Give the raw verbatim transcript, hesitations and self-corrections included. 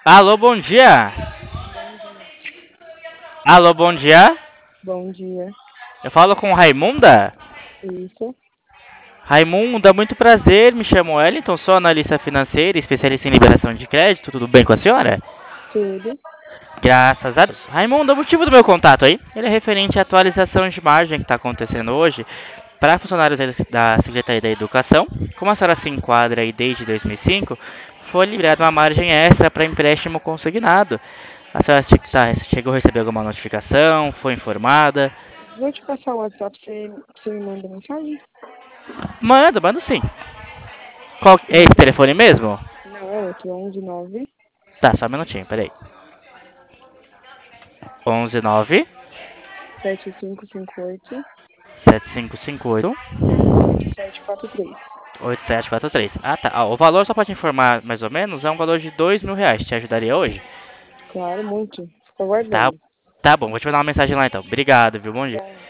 Alô, bom dia. Bom dia. Alô, bom dia. Bom dia. Eu falo com Raimunda. Isso, Raimunda, muito prazer. Me chamo Wellington, sou analista financeira, especialista em liberação de crédito. Tudo bem com a senhora? tudo. Graças a Deus. Raimunda, o motivo do meu contato aí, ele é referente à atualização de margem que está acontecendo hoje para funcionários da da Secretaria da Educação. Como a senhora se enquadra aí desde dois mil e cinco, foi liberada uma margem extra para empréstimo consignado. A senhora che- tá- chegou a receber alguma notificação? Foi informada? Vou te passar o WhatsApp, você, você me manda mensagem? Mando, mando sim. Qual, é esse Então, telefone mesmo? não, é outro, onze nove Tá, só um minutinho, peraí. onze nove sete cinco cinco oito sete cinco cinco oito oito sete quatro três. oito sete quatro três. Ah, tá. Ah, o valor, só pra te informar mais ou menos, é um valor de dois mil reais. Te ajudaria hoje? Claro, muito. Fico Tá, aguardando. tá bom, vou te mandar uma mensagem lá então. Obrigado, viu? Bom dia. Tá.